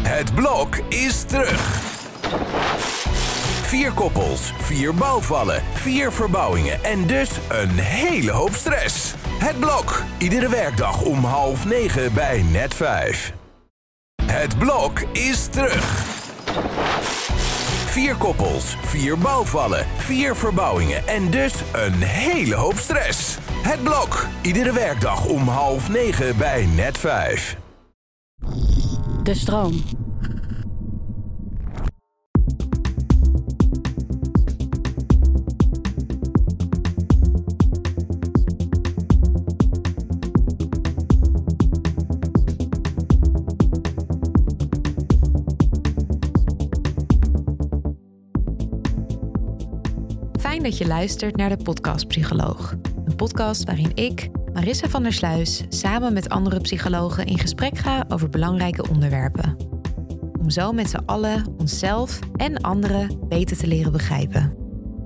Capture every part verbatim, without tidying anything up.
Het blok is terug. Vier koppels, vier bouwvallen, vier verbouwingen en dus een hele hoop stress. Het blok, iedere werkdag om half negen bij Net vijf. Het blok is terug. Vier koppels, vier bouwvallen, vier verbouwingen en dus een hele hoop stress. Het blok, iedere werkdag om half negen bij Net vijf. De stroom. Fijn dat je luistert naar de podcast Psycholoog. Een podcast waarin ik, Marissa van der Sluis, samen met andere psychologen in gesprek ga over belangrijke onderwerpen. Om zo met z'n allen onszelf en anderen beter te leren begrijpen.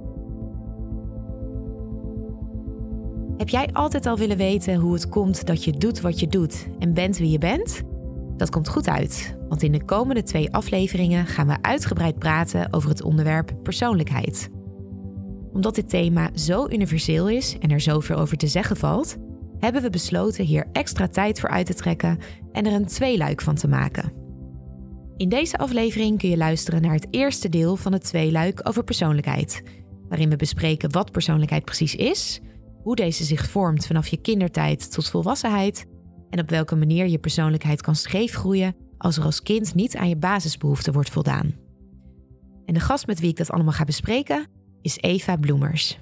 Heb jij altijd al willen weten hoe het komt dat je doet wat je doet en bent wie je bent? Dat komt goed uit, want in de komende twee afleveringen gaan we uitgebreid praten over het onderwerp persoonlijkheid. Omdat dit thema zo universeel is en er zoveel over te zeggen valt, hebben we besloten hier extra tijd voor uit te trekken en er een tweeluik van te maken. In deze aflevering kun je luisteren naar het eerste deel van het tweeluik over persoonlijkheid, waarin we bespreken wat persoonlijkheid precies is, hoe deze zich vormt vanaf je kindertijd tot volwassenheid en op welke manier je persoonlijkheid kan scheef groeien als er als kind niet aan je basisbehoeften wordt voldaan. En de gast met wie ik dat allemaal ga bespreken is Eva Bloemers.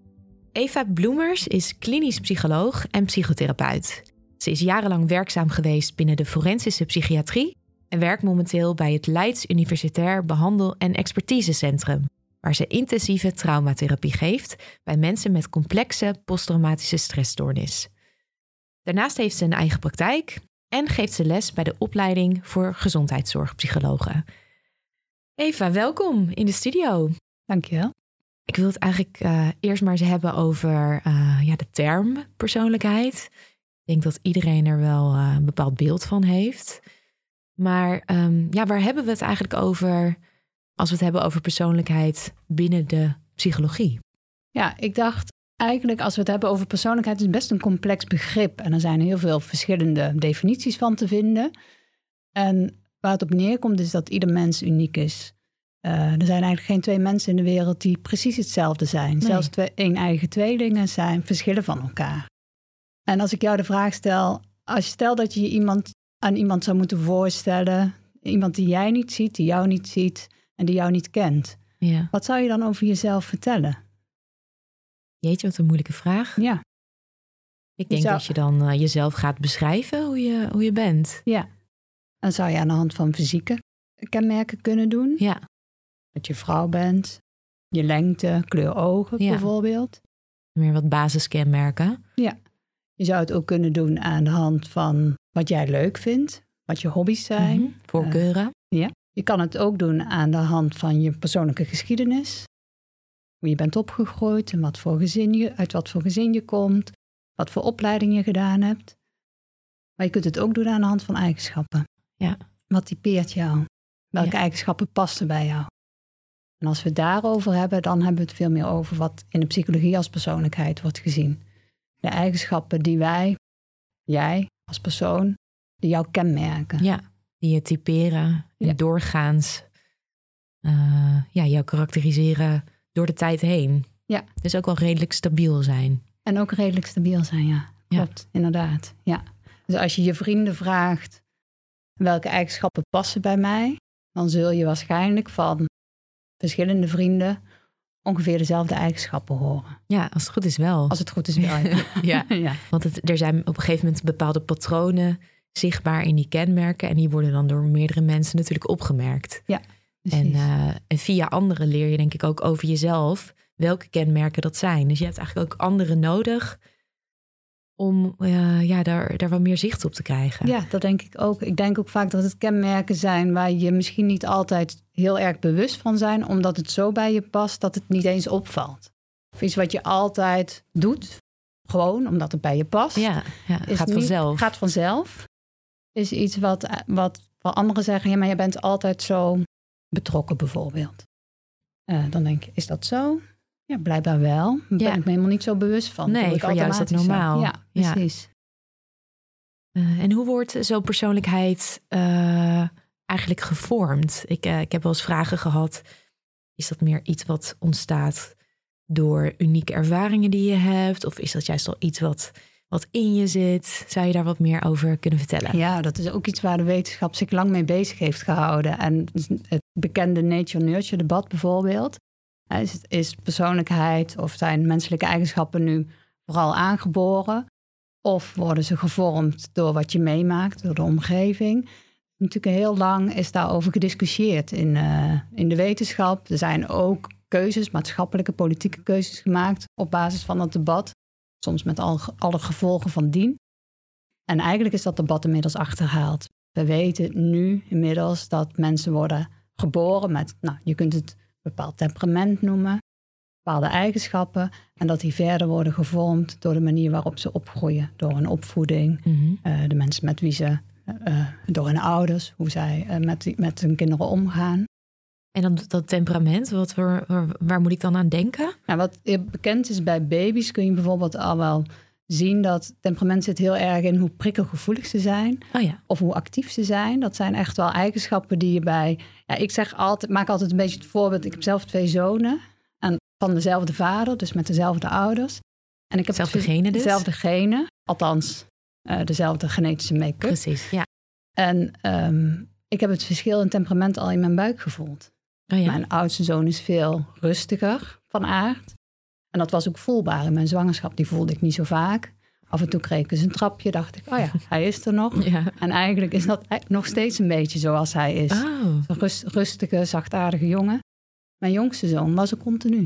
Eva Bloemers is klinisch psycholoog en psychotherapeut. Ze is jarenlang werkzaam geweest binnen de forensische psychiatrie en werkt momenteel bij het Leids Universitair Behandel- en Expertisecentrum, waar ze intensieve traumatherapie geeft bij mensen met complexe posttraumatische stressstoornis. Daarnaast heeft ze een eigen praktijk en geeft ze les bij de opleiding voor gezondheidszorgpsychologen. Eva, welkom in de studio. Dankjewel. Ik wil het eigenlijk uh, eerst maar eens hebben over uh, ja, de term persoonlijkheid. Ik denk dat iedereen er wel uh, een bepaald beeld van heeft. Maar um, ja, waar hebben we het eigenlijk over als we het hebben over persoonlijkheid binnen de psychologie? Ja, ik dacht eigenlijk als we het hebben over persoonlijkheid is het best een complex begrip. En er zijn heel veel verschillende definities van te vinden. En waar het op neerkomt is dat ieder mens uniek is. Uh, er zijn eigenlijk geen twee mensen in de wereld die precies hetzelfde zijn. Nee. Zelfs twee, één eigen tweelingen zijn verschillen van elkaar. En als ik jou de vraag stel, als je stelt dat je iemand aan iemand zou moeten voorstellen, iemand die jij niet ziet, die jou niet ziet en die jou niet kent. Ja. Wat zou je dan over jezelf vertellen? Jeetje, wat een moeilijke vraag. Ja. Ik denk je zou... dat je dan uh, jezelf gaat beschrijven hoe je, hoe je bent. Ja. Dan zou je aan de hand van fysieke kenmerken kunnen doen. Ja. Dat je vrouw bent, je lengte, kleur ogen ja. bijvoorbeeld. Meer wat basiskenmerken. Ja. Je zou het ook kunnen doen aan de hand van wat jij leuk vindt, wat je hobby's zijn. Mm-hmm. Voorkeuren. Uh, ja. Je kan het ook doen aan de hand van je persoonlijke geschiedenis. Hoe je bent opgegroeid en wat voor gezin je, uit wat voor gezin je komt. Wat voor opleiding je gedaan hebt. Maar je kunt het ook doen aan de hand van eigenschappen. Ja. Wat typeert jou? Welke ja. eigenschappen passen bij jou? En als we het daarover hebben, dan hebben we het veel meer over wat in de psychologie als persoonlijkheid wordt gezien. De eigenschappen die wij, jij als persoon, die jou kenmerken. Ja, die je typeren en ja. doorgaans uh, ja, jou karakteriseren door de tijd heen. Ja. Dus ook wel redelijk stabiel zijn. En ook redelijk stabiel zijn, ja. Klopt, ja. inderdaad. Ja. Dus als je je vrienden vraagt welke eigenschappen passen bij mij, dan zul je waarschijnlijk van verschillende vrienden ongeveer dezelfde eigenschappen horen. Ja, als het goed is wel. Als het goed is wel, ja. ja. ja. Want het, er zijn op een gegeven moment bepaalde patronen zichtbaar in die kenmerken en die worden dan door meerdere mensen natuurlijk opgemerkt. Ja, en, uh, en via anderen leer je denk ik ook over jezelf welke kenmerken dat zijn. Dus je hebt eigenlijk ook anderen nodig om uh, ja, daar, daar wat meer zicht op te krijgen. Ja, dat denk ik ook. Ik denk ook vaak dat het kenmerken zijn waar je misschien niet altijd heel erg bewust van zijn, omdat het zo bij je past dat het niet eens opvalt. Of iets wat je altijd doet, gewoon omdat het bij je past. Ja, ja is gaat niet, vanzelf. Gaat vanzelf. Is iets wat, wat Waar anderen zeggen, ja, maar je bent altijd zo betrokken bijvoorbeeld. Uh, dan denk je, is dat zo? Ja, blijkbaar wel. Daar ben ja. ik me helemaal niet zo bewust van. Nee, ik voor jou is dat normaal. Ja, precies. Ja. Uh, en hoe wordt zo'n persoonlijkheid uh, eigenlijk gevormd? Ik, uh, ik heb wel eens vragen gehad. Is dat meer iets wat ontstaat door unieke ervaringen die je hebt? Of is dat juist al iets wat, wat in je zit? Zou je daar wat meer over kunnen vertellen? Ja, dat is ook iets waar de wetenschap zich lang mee bezig heeft gehouden. En het bekende nature-nurture debat bijvoorbeeld. Is, is persoonlijkheid of zijn menselijke eigenschappen nu vooral aangeboren? Of worden ze gevormd door wat je meemaakt, door de omgeving? Natuurlijk heel lang is daarover gediscussieerd in, uh, in de wetenschap. Er zijn ook keuzes, maatschappelijke, politieke keuzes gemaakt op basis van dat debat. Soms met al, alle gevolgen van dien. En eigenlijk is dat debat inmiddels achterhaald. We weten nu inmiddels dat mensen worden geboren met, nou, je kunt het bepaald temperament noemen, bepaalde eigenschappen. En dat die verder worden gevormd door de manier waarop ze opgroeien. Door hun opvoeding, mm-hmm. uh, de mensen met wie ze, uh, door hun ouders, hoe zij uh, met, met hun kinderen omgaan. En dan dat temperament, wat, waar, waar moet ik dan aan denken? Nou, wat bekend is bij baby's, kun je bijvoorbeeld al wel zien dat temperament zit heel erg in hoe prikkelgevoelig ze zijn. Oh ja. Of hoe actief ze zijn. Dat zijn echt wel eigenschappen die je bij... Ja, ik zeg altijd, maak altijd een beetje het voorbeeld. Ik heb zelf twee zonen. En van dezelfde vader, dus met dezelfde ouders. En ik heb dezelfde genen dus? Dezelfde genen. Althans, uh, dezelfde genetische make-up. Precies, ja. En um, ik heb het verschil in temperament al in mijn buik gevoeld. Oh ja. Mijn oudste zoon is veel rustiger van aard. En dat was ook voelbaar in mijn zwangerschap. Die voelde ik niet zo vaak. Af en toe kreeg ik eens een trapje. Dacht ik, oh ja, hij is er nog. Ja. En eigenlijk is dat nog steeds een beetje zoals hij is. Oh. Een rust, rustige, zachtaardige jongen. Mijn jongste zoon was er continu.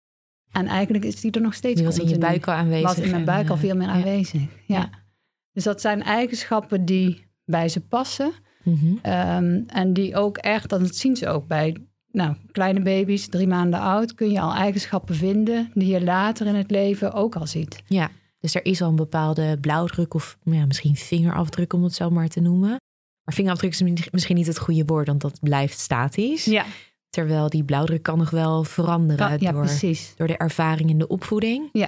En eigenlijk is die er nog steeds die was continu. in je buik al aanwezig. Was in mijn buik en, al veel meer ja. aanwezig. Ja. Ja. Dus dat zijn eigenschappen die bij ze passen. Mm-hmm. Um, en die ook echt, dat zien ze ook bij... Nou, kleine baby's, drie maanden oud, kun je al eigenschappen vinden die je later in het leven ook al ziet. Ja, dus er is al een bepaalde blauwdruk of ja, misschien vingerafdruk om het zo maar te noemen. Maar vingerafdruk is misschien niet het goede woord, want dat blijft statisch. Ja. Terwijl die blauwdruk kan nog wel veranderen kan, ja, door, precies. door de ervaring in de opvoeding. Ja.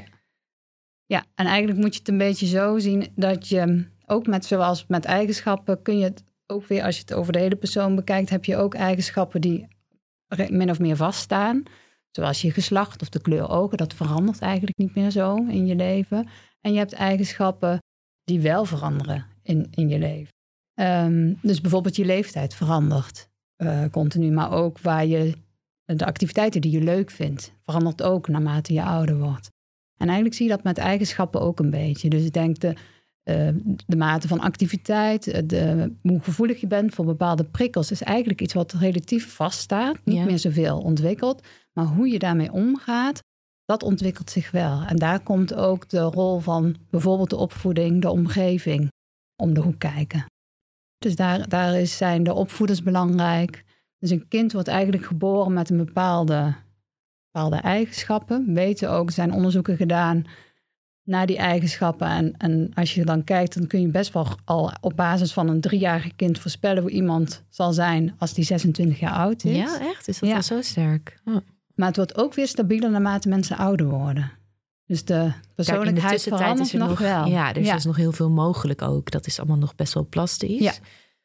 Ja, en eigenlijk moet je het een beetje zo zien dat je ook met zoals met eigenschappen kun je het ook weer, als je het over de hele persoon bekijkt, heb je ook eigenschappen die min of meer vaststaan. Zoals je geslacht of de kleur ogen. Dat verandert eigenlijk niet meer zo in je leven. En je hebt eigenschappen die wel veranderen in, in je leven. Um, dus bijvoorbeeld je leeftijd verandert uh, continu. Maar ook waar je de activiteiten die je leuk vindt, verandert ook naarmate je ouder wordt. En eigenlijk zie je dat met eigenschappen ook een beetje. Dus ik denk de, uh, de mate van activiteit, de, hoe gevoelig je bent voor bepaalde prikkels, is eigenlijk iets wat relatief vaststaat. Niet ja. meer zoveel ontwikkeld. Maar hoe je daarmee omgaat, dat ontwikkelt zich wel. En daar komt ook de rol van bijvoorbeeld de opvoeding, de omgeving, om de hoek kijken. Dus daar, daar is, zijn de opvoeders belangrijk. Dus een kind wordt eigenlijk geboren met een bepaalde, bepaalde eigenschappen. We weten ook, er zijn onderzoeken gedaan naar die eigenschappen. En, en als je dan kijkt, dan kun je best wel al op basis van een driejarig kind voorspellen hoe iemand zal zijn als die zesentwintig jaar oud is. Ja, echt? Is dat ja. wel zo sterk? Oh. Maar het wordt ook weer stabieler naarmate mensen ouder worden. Dus de persoonlijkheid Kijk, de verandert nog, nog wel. Ja, er is ja. dus nog heel veel mogelijk ook. Dat is allemaal nog best wel plastisch. Ja.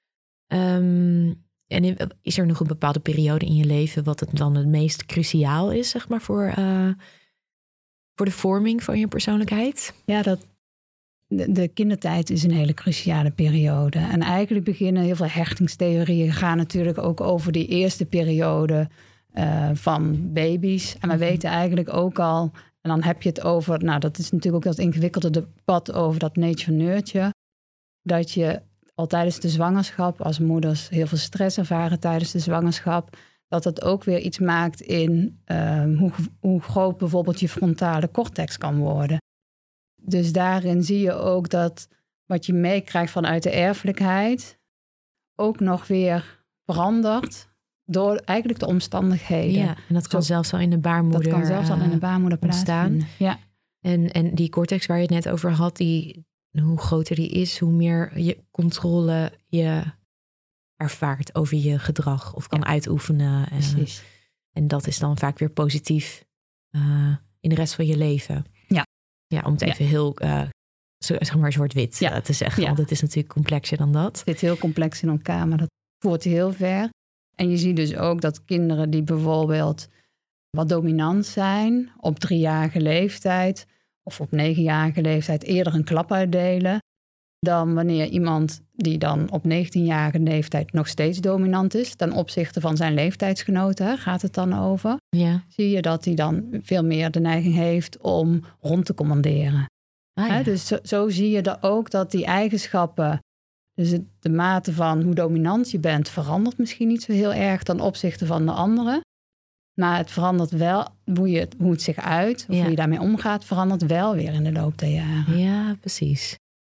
Um, en is er nog een bepaalde periode in je leven wat het dan het meest cruciaal is, zeg maar, voor, uh, voor de vorming van je persoonlijkheid? Ja, dat, de, de kindertijd is een hele cruciale periode. En eigenlijk beginnen heel veel hechtingstheorieën gaan natuurlijk ook over die eerste periode uh, van baby's. En we mm-hmm. weten eigenlijk ook al, en dan heb je het over, nou dat is natuurlijk ook dat ingewikkelde debat over dat nature-nurture, dat je al tijdens de zwangerschap, als moeders heel veel stress ervaren tijdens de zwangerschap, dat het ook weer iets maakt in um, hoe, hoe groot bijvoorbeeld je frontale cortex kan worden. Dus daarin zie je ook dat wat je meekrijgt vanuit de erfelijkheid ook nog weer verandert door eigenlijk de omstandigheden. Ja, en dat kan Zo, zelfs al in de baarmoeder Dat kan zelfs al in de baarmoeder plaatsvinden. Ja. En, en die cortex waar je het net over had, die, hoe groter die is, hoe meer je controle je ervaart over je gedrag of kan ja. uitoefenen. Precies. Uh, en dat is dan vaak weer positief uh, in de rest van je leven. Ja. Ja, om het even ja. heel, uh, zo, zeg maar, zwart-wit ja. uh, te zeggen. Ja. Want het is natuurlijk complexer dan dat. Het zit heel complex in elkaar, maar dat voert heel ver. En je ziet dus ook dat kinderen die bijvoorbeeld wat dominant zijn op driejarige leeftijd of op negenjarige leeftijd eerder een klap uitdelen dan wanneer iemand die dan op negentienjarige leeftijd nog steeds dominant is ten opzichte van zijn leeftijdsgenoten, hè, gaat het dan over. Ja. Zie je dat hij dan veel meer de neiging heeft om rond te commanderen. Ah, ja. hè, dus zo, zo zie je er ook dat die eigenschappen, dus de mate van hoe dominant je bent, verandert misschien niet zo heel erg ten opzichte van de anderen. Maar het verandert wel, hoe, je, hoe het zich uit, of ja. hoe je daarmee omgaat, verandert wel weer in de loop der jaren. Ja, precies.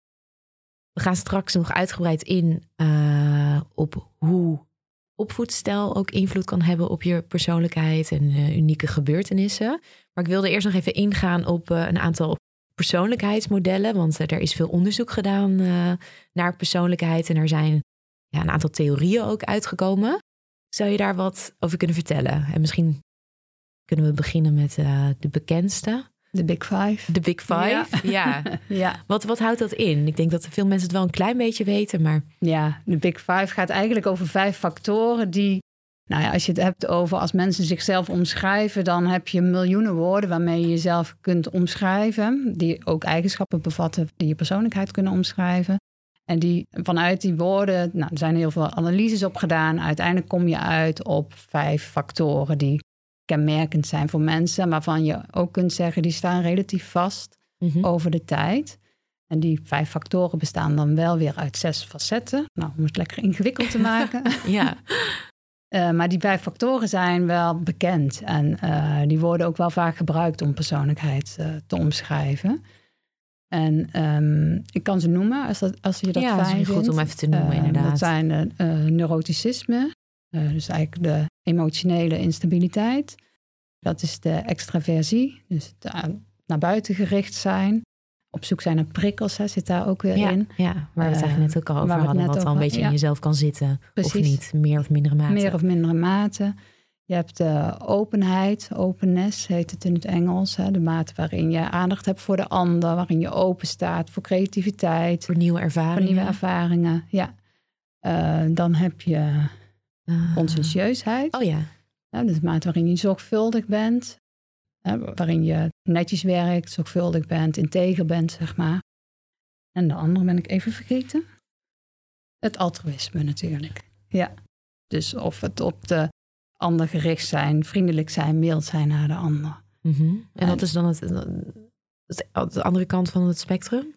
We gaan straks nog uitgebreid in uh, op hoe opvoedstijl ook invloed kan hebben op je persoonlijkheid en uh, unieke gebeurtenissen. Maar ik wilde eerst nog even ingaan op uh, een aantal persoonlijkheidsmodellen, want uh, er is veel onderzoek gedaan uh, naar persoonlijkheid en er zijn ja, een aantal theorieën ook uitgekomen. Zou je daar wat over kunnen vertellen? En misschien kunnen we beginnen met uh, de bekendste. De Big Five. De Big Five, ja. ja. ja. Wat, wat houdt dat in? Ik denk dat veel mensen het wel een klein beetje weten, maar... Ja, de Big Five gaat eigenlijk over vijf factoren die... Nou ja, als je het hebt over als mensen zichzelf omschrijven, dan heb je miljoenen woorden waarmee je jezelf kunt omschrijven. Die ook eigenschappen bevatten die je persoonlijkheid kunnen omschrijven. En die, vanuit die woorden, nou, er zijn heel veel analyses op gedaan. Uiteindelijk kom je uit op vijf factoren die kenmerkend zijn voor mensen, waarvan je ook kunt zeggen, die staan relatief vast mm-hmm. over de tijd. En die vijf factoren bestaan dan wel weer uit zes facetten. Nou, om het lekker ingewikkeld te maken. ja. Uh, maar die vijf factoren zijn wel bekend. En uh, die worden ook wel vaak gebruikt om persoonlijkheid uh, te omschrijven. En um, ik kan ze noemen als, dat, als je dat ja, fijn vindt. Ja, dat is goed om even te noemen, uh, inderdaad. Dat zijn de uh, neuroticisme. Uh, dus eigenlijk de emotionele instabiliteit. Dat is de extraversie. Dus het uh, naar buiten gericht zijn. Op zoek zijn naar prikkels, hè, zit daar ook weer ja, in. Ja, waar we het eigenlijk net ook al over hadden. Wat al een beetje ja. in jezelf kan zitten. Precies. Of niet, meer of mindere mate. Meer of mindere mate. Je hebt de openheid, openness heet het in het Engels. Hè, de mate waarin je aandacht hebt voor de ander. Waarin je open staat voor creativiteit. Voor nieuwe ervaringen. Voor nieuwe ervaringen, ja. Uh, dan heb je uh, conscientieusheid. Oh ja. ja. Dus de mate waarin je zorgvuldig bent. Hè, waarin je netjes werkt, zorgvuldig bent, integer bent, zeg maar. En de andere ben ik even vergeten. Het altruïsme natuurlijk. Ja. Dus of het op de ander gericht zijn, vriendelijk zijn, mild zijn naar de ander. Mm-hmm. En wat is dan het, het, de andere kant van het spectrum?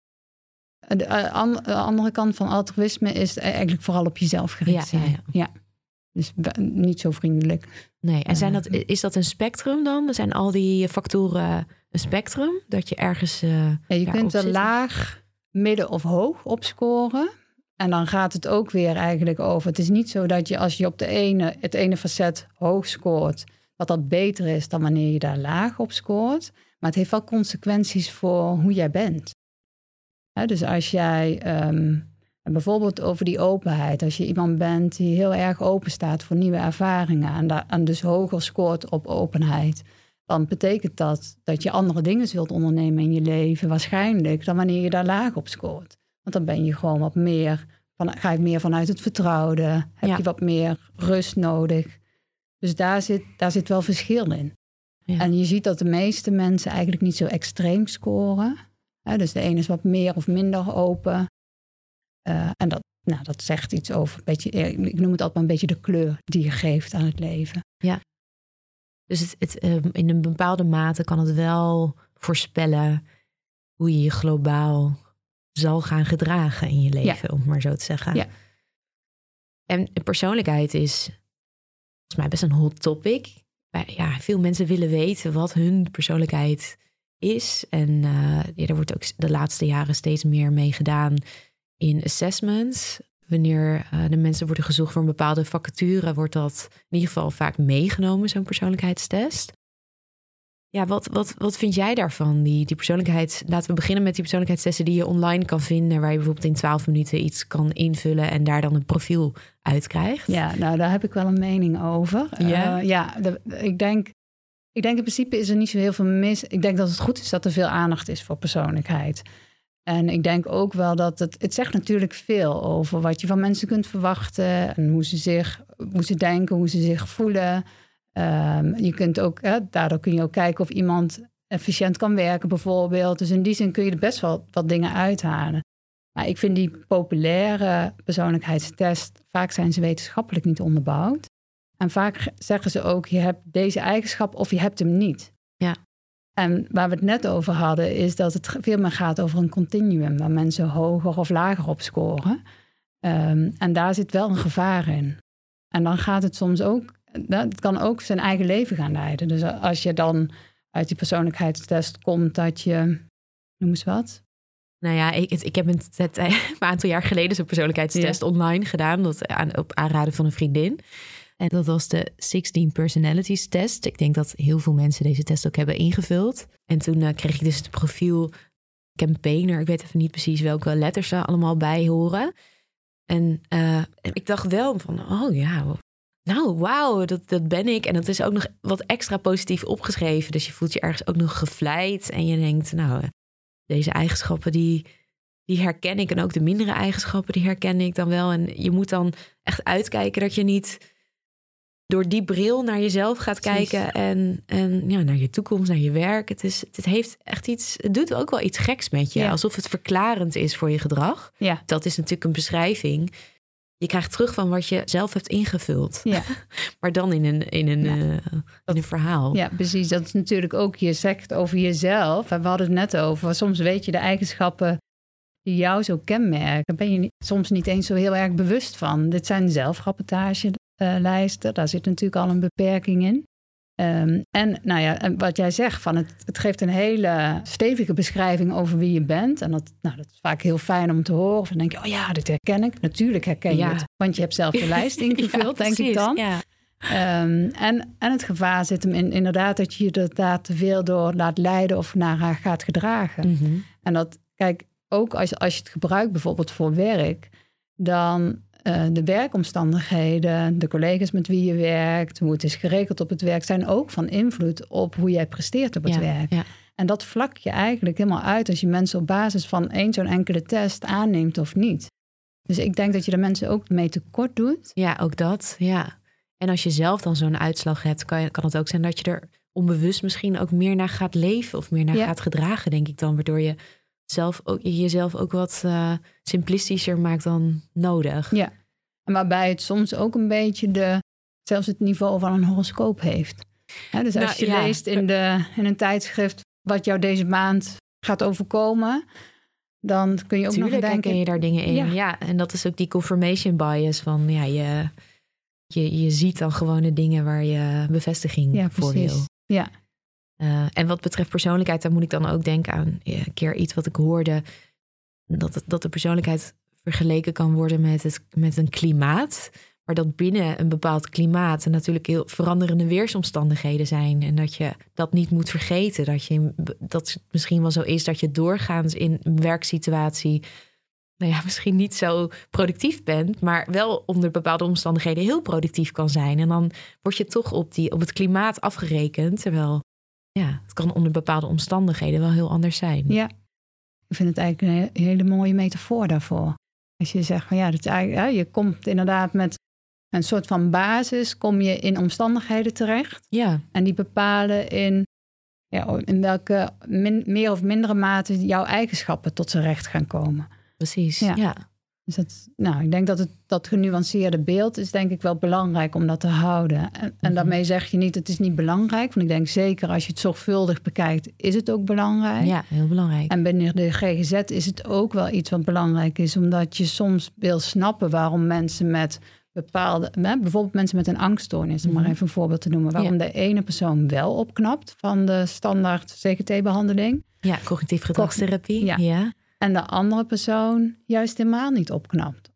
De, uh, de andere kant van altruïsme is eigenlijk vooral op jezelf gericht ja, zijn. Ja, ja. ja. Dus niet zo vriendelijk. Nee, en zijn dat, is dat een spectrum dan? Zijn al die factoren een spectrum? Dat je ergens uh, ja, je kunt er laag, midden of hoog op scoren. En dan gaat het ook weer eigenlijk over. Het is niet zo dat je als je op de ene, het ene facet hoog scoort, dat dat beter is dan wanneer je daar laag op scoort. Maar het heeft wel consequenties voor hoe jij bent. He, dus als jij um, bijvoorbeeld over die openheid, als je iemand bent die heel erg open staat voor nieuwe ervaringen en, daar, en dus hoger scoort op openheid, dan betekent dat dat je andere dingen zult ondernemen in je leven waarschijnlijk dan wanneer je daar laag op scoort. Want dan ben je gewoon wat meer, van, ga je meer vanuit het vertrouwde, heb ja. je wat meer rust nodig. Dus daar zit, daar zit wel verschil in. Ja. En je ziet dat de meeste mensen eigenlijk niet zo extreem scoren. Ja, dus de ene is wat meer of minder open. Uh, en dat, nou, dat zegt iets over, een beetje, ik noem het altijd maar een beetje de kleur die je geeft aan het leven. Ja. Dus het, het, uh, in een bepaalde mate kan het wel voorspellen hoe je je globaal zal gaan gedragen in je leven, ja. om het maar zo te zeggen. Ja. En persoonlijkheid is volgens mij best een hot topic. Ja, veel mensen willen weten wat hun persoonlijkheid is. En uh, ja, er wordt ook de laatste jaren steeds meer mee gedaan in assessments. Wanneer uh, de mensen worden gezocht voor een bepaalde vacature, wordt dat in ieder geval vaak meegenomen, zo'n persoonlijkheidstest. Ja, wat, wat, wat vind jij daarvan? Die, die persoonlijkheids... Laten we beginnen met die persoonlijkheidstesten die je online kan vinden, waar je bijvoorbeeld in twaalf minuten iets kan invullen en daar dan een profiel uit krijgt. Ja, nou daar heb ik wel een mening over. Ja, uh, ja de, ik denk... Ik denk in principe is er niet zo heel veel mis. Ik denk dat het goed is dat er veel aandacht is voor persoonlijkheid. En ik denk ook wel dat het... Het zegt natuurlijk veel over wat je van mensen kunt verwachten. En hoe ze zich, hoe ze denken, hoe ze zich voelen. Um, je kunt ook, hè, daardoor kun je ook kijken of iemand efficiënt kan werken bijvoorbeeld. Dus in die zin kun je er best wel wat dingen uithalen. Maar ik vind die populaire persoonlijkheidstest... Vaak zijn ze wetenschappelijk niet onderbouwd. En vaak zeggen ze ook, je hebt deze eigenschap of je hebt hem niet. Ja. En waar we het net over hadden, is dat het veel meer gaat over een continuum, waar mensen hoger of lager op scoren. Um, en daar zit wel een gevaar in. En dan gaat het soms ook, het kan ook zijn eigen leven gaan leiden. Dus als je dan uit die persoonlijkheidstest komt dat je, noem eens wat. Nou ja, ik, ik heb een, het, een aantal jaar geleden zo'n persoonlijkheidstest ja. online gedaan, dat aan, op aanraden van een vriendin. En dat was de zestien Personalities test. Ik denk dat heel veel mensen deze test ook hebben ingevuld. En toen uh, kreeg ik dus het profiel campaigner. Ik weet even niet precies welke letters er allemaal bij horen. En uh, ik dacht wel van, oh ja, nou wauw, dat, dat ben ik. En dat is ook nog wat extra positief opgeschreven. Dus je voelt je ergens ook nog gevleid. En je denkt, nou, deze eigenschappen die, die herken ik. En ook de mindere eigenschappen, die herken ik dan wel. En je moet dan echt uitkijken dat je niet door die bril naar jezelf gaat Precies. kijken en, en ja, naar je toekomst, naar je werk. Het, is, het heeft echt iets, het doet ook wel iets geks met je. Ja. Alsof het verklarend is voor je gedrag. Ja. Dat is natuurlijk een beschrijving. Je krijgt terug van wat je zelf hebt ingevuld. Ja. Maar dan in een, in, een, ja. uh, in een verhaal. Ja, precies. Dat is natuurlijk ook, je zegt over jezelf. En we hadden het net over, soms weet je de eigenschappen die jou zo kenmerken. Daar ben je niet, soms niet eens zo heel erg bewust van. Dit zijn zelfrapportage Uh, lijsten. Daar zit natuurlijk al een beperking in. Um, en nou ja, en wat jij zegt, van het, het geeft een hele stevige beschrijving over wie je bent. En dat, nou, dat is vaak heel fijn om te horen. Of dan denk je, oh ja, dit herken ik. Natuurlijk herken je ja. het, want je hebt zelf de lijst ingevuld, ja, denk ik dan. Ja. Um, en, en het gevaar zit hem in inderdaad dat je je er daar te veel door laat leiden of naar haar gaat gedragen. Mm-hmm. En dat, kijk, ook als, als je het gebruikt bijvoorbeeld voor werk, dan Uh, de werkomstandigheden, de collega's met wie je werkt, hoe het is geregeld op het werk, zijn ook van invloed op hoe jij presteert op het ja, werk. Ja. En dat vlak je eigenlijk helemaal uit als je mensen op basis van één zo'n enkele test aanneemt of niet. Dus ik denk dat je de mensen ook mee tekort doet. Ja, ook dat. Ja. En als je zelf dan zo'n uitslag hebt, kan, je, kan het ook zijn dat je er onbewust misschien ook meer naar gaat leven of meer naar ja. gaat gedragen, denk ik dan, waardoor je zelf ook, jezelf ook wat uh, simplistischer maakt dan nodig. Ja, en waarbij het soms ook een beetje de, zelfs het niveau van een horoscoop heeft. He, dus als nou, je ja. leest in, de, in een tijdschrift wat jou deze maand gaat overkomen, dan kun je ook Tuurlijk, nog denken, herken je daar dingen in. Ja. ja, en dat is ook die confirmation bias van ja, je, je, je ziet dan gewoon de dingen waar je bevestiging ja, voor wil. Ja. Uh, en wat betreft persoonlijkheid, dan moet ik dan ook denken aan ja, een keer iets wat ik hoorde. Dat, het, dat de persoonlijkheid vergeleken kan worden met, het, met een klimaat. Maar dat binnen een bepaald klimaat er natuurlijk heel veranderende weersomstandigheden zijn. En dat je dat niet moet vergeten. Dat, je, dat het misschien wel zo is dat je doorgaans in een werksituatie nou ja, misschien niet zo productief bent, maar wel onder bepaalde omstandigheden heel productief kan zijn. En dan word je toch op, die, op het klimaat afgerekend, terwijl ja, het kan onder bepaalde omstandigheden wel heel anders zijn. Ja, ik vind het eigenlijk een hele mooie metafoor daarvoor. Als je zegt van ja, dat is eigenlijk, ja, je komt inderdaad met een soort van basis, kom je in omstandigheden terecht. Ja. En die bepalen in, ja, in welke min, meer of mindere mate jouw eigenschappen tot z'n recht gaan komen. Precies, ja. ja. Dus dat, nou, ik denk dat het, dat genuanceerde beeld is denk ik wel belangrijk om dat te houden. En, en mm-hmm. daarmee zeg je niet, het is niet belangrijk. Want ik denk zeker als je het zorgvuldig bekijkt, is het ook belangrijk. Ja, heel belangrijk. En binnen de G G Z is het ook wel iets wat belangrijk is. Omdat je soms wil snappen waarom mensen met bepaalde, bijvoorbeeld mensen met een angststoornis, om mm-hmm. maar even een voorbeeld te noemen. Waarom ja. de ene persoon wel opknapt van de standaard C G T-behandeling. Ja, cognitief gedragstherapie. Ja. ja. En de andere persoon juist helemaal niet opknapt.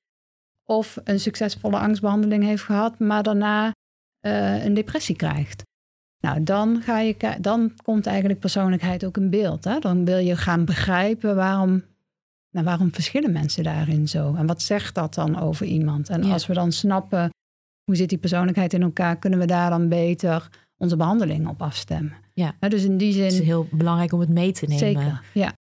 Of een succesvolle angstbehandeling heeft gehad, maar daarna uh, een depressie krijgt. Nou, dan, ga je, dan komt eigenlijk persoonlijkheid ook in beeld. Hè? Dan wil je gaan begrijpen waarom, nou, waarom verschillen mensen daarin zo. En wat zegt dat dan over iemand? En ja. als we dan snappen, hoe zit die persoonlijkheid in elkaar, kunnen we daar dan beter onze behandeling op afstemmen. Ja. Ja, dus in die zin... Het is heel belangrijk om het mee te nemen. Zeker, ja.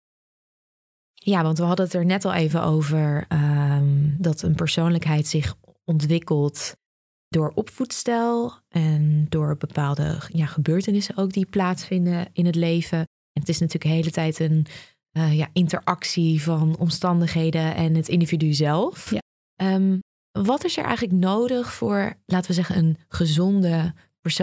Ja, want we hadden het er net al even over um, dat een persoonlijkheid zich ontwikkelt door opvoedstijl en door bepaalde ja, gebeurtenissen ook die plaatsvinden in het leven. En het is natuurlijk de hele tijd een uh, ja, interactie van omstandigheden en het individu zelf. Ja. Um, wat is er eigenlijk nodig voor, laten we zeggen, een gezonde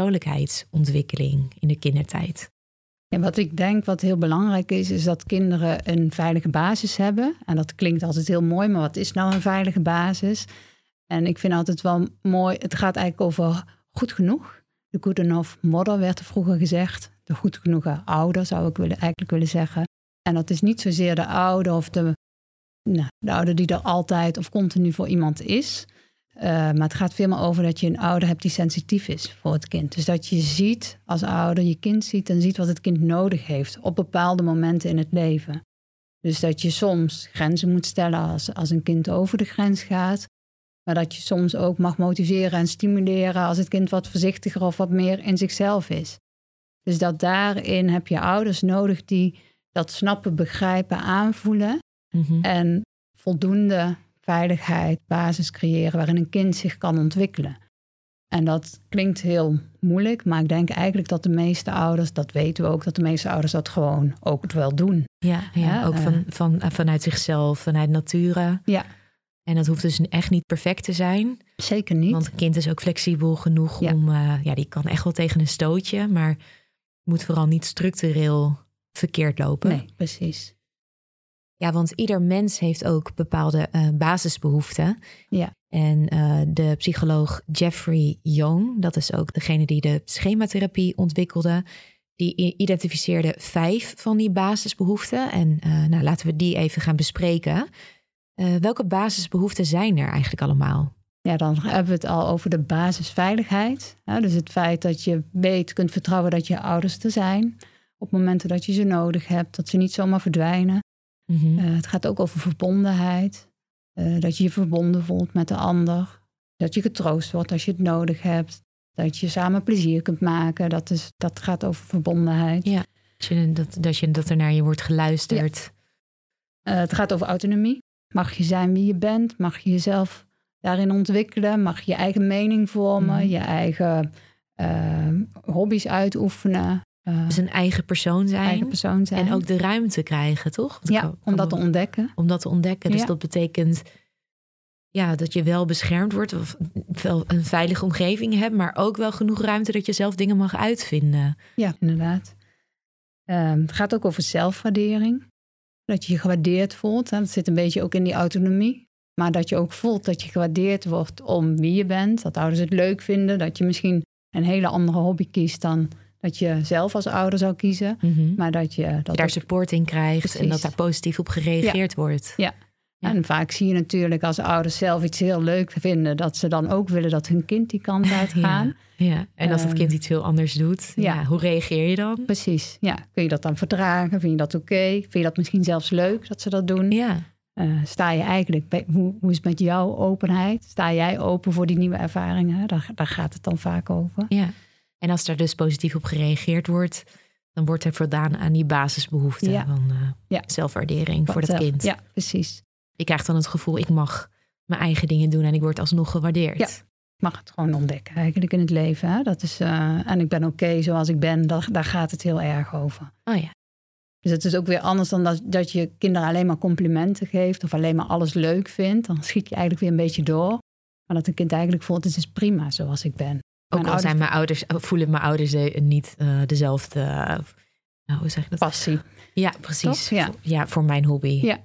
persoonlijkheidsontwikkeling in de kindertijd? Ja, wat ik denk wat heel belangrijk is, is dat kinderen een veilige basis hebben. En dat klinkt altijd heel mooi, maar wat is nou een veilige basis? En ik vind altijd wel mooi, het gaat eigenlijk over goed genoeg. De good enough mother werd er vroeger gezegd. De goed genoeg ouder zou ik willen, eigenlijk willen zeggen. En dat is niet zozeer de ouder of de, nou, de ouder die er altijd of continu voor iemand is. Uh, maar het gaat veel meer over dat je een ouder hebt die sensitief is voor het kind. Dus dat je ziet als ouder, je kind ziet en ziet wat het kind nodig heeft op bepaalde momenten in het leven. Dus dat je soms grenzen moet stellen als, als een kind over de grens gaat. Maar dat je soms ook mag motiveren en stimuleren als het kind wat voorzichtiger of wat meer in zichzelf is. Dus dat daarin heb je ouders nodig die dat snappen, begrijpen, aanvoelen. Mm-hmm. En voldoende veiligheid, basis creëren waarin een kind zich kan ontwikkelen. En dat klinkt heel moeilijk, maar ik denk eigenlijk dat de meeste ouders, dat weten we ook, dat de meeste ouders dat gewoon ook wel doen. Ja, ja, ja ook van, van, vanuit zichzelf, vanuit nature. Ja. En dat hoeft dus echt niet perfect te zijn. Zeker niet. Want een kind is ook flexibel genoeg ja. om, uh, ja, die kan echt wel tegen een stootje, maar moet vooral niet structureel verkeerd lopen. Nee, precies. Ja, want ieder mens heeft ook bepaalde uh, basisbehoeften. Ja. En uh, de psycholoog Jeffrey Young, dat is ook degene die de schematherapie ontwikkelde, die identificeerde vijf van die basisbehoeften. En uh, nou, laten we die even gaan bespreken. Uh, welke basisbehoeften zijn er eigenlijk allemaal? Ja, dan hebben we het al over de basisveiligheid. Ja, dus het feit dat je weet, kunt vertrouwen dat je ouders er zijn op momenten dat je ze nodig hebt, dat ze niet zomaar verdwijnen. Mm-hmm. Uh, het gaat ook over verbondenheid. Uh, dat je je verbonden voelt met de ander. Dat je getroost wordt als je het nodig hebt. Dat je samen plezier kunt maken. Dat, is, dat gaat over verbondenheid. Ja, dat, je, dat, dat, je, dat er naar je wordt geluisterd. Ja. Uh, het gaat over autonomie. Mag je zijn wie je bent? Mag je jezelf daarin ontwikkelen? Mag je je eigen mening vormen? Mm-hmm. Je eigen uh, hobby's uitoefenen? Uh, dus een eigen persoon zijn. Eigen persoon zijn. En ook de ruimte krijgen, toch? Ja, kan, om dat te ontdekken. Om dat te ontdekken. Dus ja. dat betekent ja, dat je wel beschermd wordt. Of wel een veilige omgeving hebt. Maar ook wel genoeg ruimte dat je zelf dingen mag uitvinden. Ja, inderdaad. Uh, het gaat ook over zelfwaardering. Dat je je gewaardeerd voelt. Hè? Dat zit een beetje ook in die autonomie. Maar dat je ook voelt dat je gewaardeerd wordt om wie je bent. Dat ouders het leuk vinden. Dat je misschien een hele andere hobby kiest dan dat je zelf als ouder zou kiezen. Mm-hmm. Maar dat je, dat je daar ook support in krijgt. Precies. En dat daar positief op gereageerd ja. wordt. Ja. ja. En vaak zie je natuurlijk als ouders zelf iets heel leuk vinden, dat ze dan ook willen dat hun kind die kant uitgaan. Ja. ja. En als het kind iets heel anders doet, ja. Ja, hoe reageer je dan? Precies. Ja. Kun je dat dan verdragen? Vind je dat oké? Okay? Vind je dat misschien zelfs leuk dat ze dat doen? Ja. Uh, sta je eigenlijk bij, hoe, hoe is het met jouw openheid? Sta jij open voor die nieuwe ervaringen? Daar, daar gaat het dan vaak over. Ja. En als er dus positief op gereageerd wordt, dan wordt er voldaan aan die basisbehoeften ja. van uh, ja. zelfwaardering Wat voor dat zelf. kind. Ja, precies. Je krijgt dan het gevoel, ik mag mijn eigen dingen doen en ik word alsnog gewaardeerd. Ja, ik mag het gewoon ontdekken eigenlijk in het leven. Hè? Dat is, uh, en ik ben oké okay zoals ik ben, daar, daar gaat het heel erg over. Oh ja. Dus het is ook weer anders dan dat, dat je kinderen alleen maar complimenten geeft of alleen maar alles leuk vindt. Dan schiet je eigenlijk weer een beetje door. Maar dat een kind eigenlijk voelt, het is prima zoals ik ben. Ook al zijn mijn ouders, voelen mijn ouders niet uh, dezelfde uh, nou, hoe zeg je dat? Passie. Ja, precies. Ja. ja, voor mijn hobby. Ja.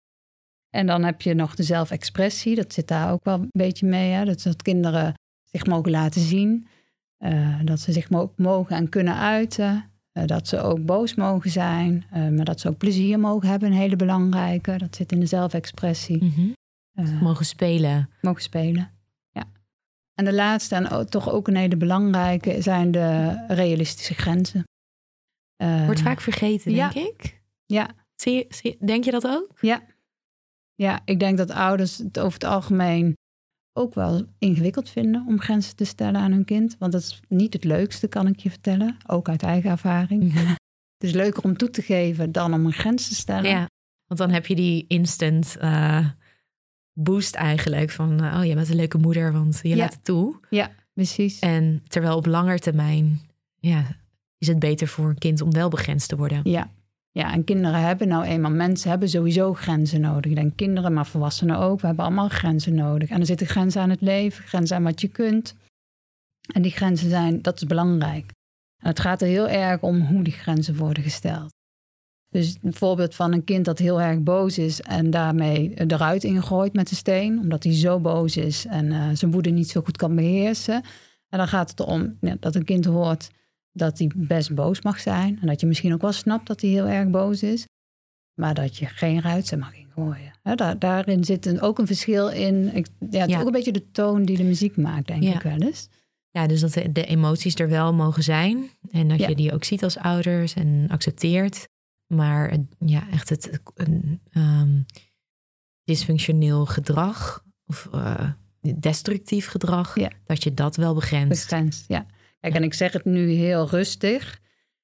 En dan heb je nog de zelfexpressie. Dat zit daar ook wel een beetje mee. Hè? Dat, dat kinderen zich mogen laten zien. Uh, dat ze zich mo- mogen en kunnen uiten. Uh, dat ze ook boos mogen zijn. Uh, maar dat ze ook plezier mogen hebben. Een hele belangrijke. Dat zit in de zelfexpressie. Mm-hmm. Uh, mogen spelen. Mogen spelen. En de laatste en ook, toch ook een hele belangrijke zijn de realistische grenzen. Uh, Wordt vaak vergeten, denk ja. ik. Ja. Zie je, zie, denk je dat ook? Ja. Ja, ik denk dat ouders het over het algemeen ook wel ingewikkeld vinden om grenzen te stellen aan hun kind. Want dat is niet het leukste, kan ik je vertellen. Ook uit eigen ervaring. Mm-hmm. Het is leuker om toe te geven dan om een grens te stellen. Ja, want dan heb je die instant uh, boost eigenlijk van... Uh, oh, je bent een leuke moeder, want je ja. laat het toe. Ja, precies. En terwijl op lange termijn ja, is het beter voor een kind om wel begrensd te worden. Ja. Ja, en kinderen hebben nou eenmaal... Mensen hebben sowieso grenzen nodig. Ik denk kinderen, maar volwassenen ook. We hebben allemaal grenzen nodig. En er zitten grenzen aan het leven, grenzen aan wat je kunt. En die grenzen zijn, dat is belangrijk. En het gaat er heel erg om hoe die grenzen worden gesteld. Dus een voorbeeld van een kind dat heel erg boos is... en daarmee eruit ingooit met de steen... omdat hij zo boos is en uh, zijn woede niet zo goed kan beheersen. En dan gaat het erom ja, dat een kind hoort... dat hij best boos mag zijn. En dat je misschien ook wel snapt dat hij heel erg boos is. Maar dat je geen ruit mag ingooien. He, daar, daarin zit een, ook een verschil in. Ik, ja, het ja. is ook een beetje de toon die de muziek maakt, denk ja. ik wel eens. Ja, dus dat de, de emoties er wel mogen zijn. En dat ja. je die ook ziet als ouders en accepteert. Maar ja, echt het een, um, dysfunctioneel gedrag... of uh, destructief gedrag... Ja. dat je dat wel begrenst. Begrenst, ja. Kijk, en ik zeg het nu heel rustig.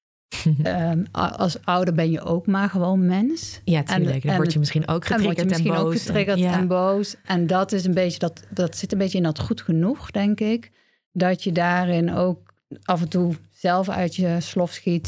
um, als ouder ben je ook maar gewoon mens. Ja, tuurlijk. Dan word je misschien ook getriggerd en, misschien en boos. Ook getriggerd en, ja. en boos. En dat is een beetje dat, dat zit een beetje in dat goed genoeg, denk ik. Dat je daarin ook af en toe zelf uit je slof schiet.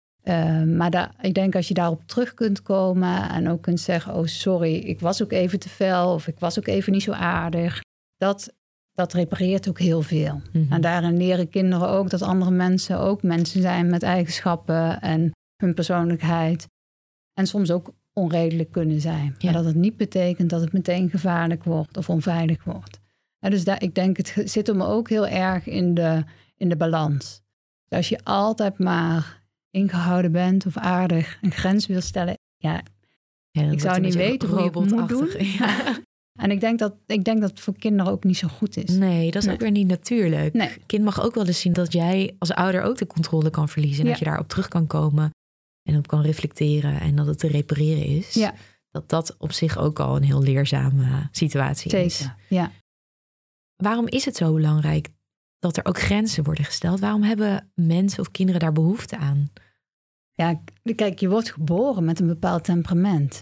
Uh, maar daar, ik denk als je daarop terug kunt komen en ook kunt zeggen... oh, sorry, ik was ook even te fel of ik was ook even niet zo aardig. Dat... Dat repareert ook heel veel. Mm-hmm. En daarin leren kinderen ook dat andere mensen ook mensen zijn met eigenschappen en hun persoonlijkheid. En soms ook onredelijk kunnen zijn. Ja. Maar dat het niet betekent dat het meteen gevaarlijk wordt of onveilig wordt. En dus daar, ik denk, het zit hem ook heel erg in de, in de balans. Dus als je altijd maar ingehouden bent of aardig een grens wil stellen. Ja, ja ik zou niet weten hoe je het moet doen. Ja. En ik denk, dat, ik denk dat het voor kinderen ook niet zo goed is. Nee, dat is nee. ook weer niet natuurlijk. Nee. Kind mag ook wel eens zien dat jij als ouder ook de controle kan verliezen. En ja. dat je daarop terug kan komen en op kan reflecteren. En dat het te repareren is. Ja. Dat dat op zich ook al een heel leerzame situatie Zeker. is. Ja. Waarom is het zo belangrijk dat er ook grenzen worden gesteld? Waarom hebben mensen of kinderen daar behoefte aan? Ja, kijk, je wordt geboren met een bepaald temperament.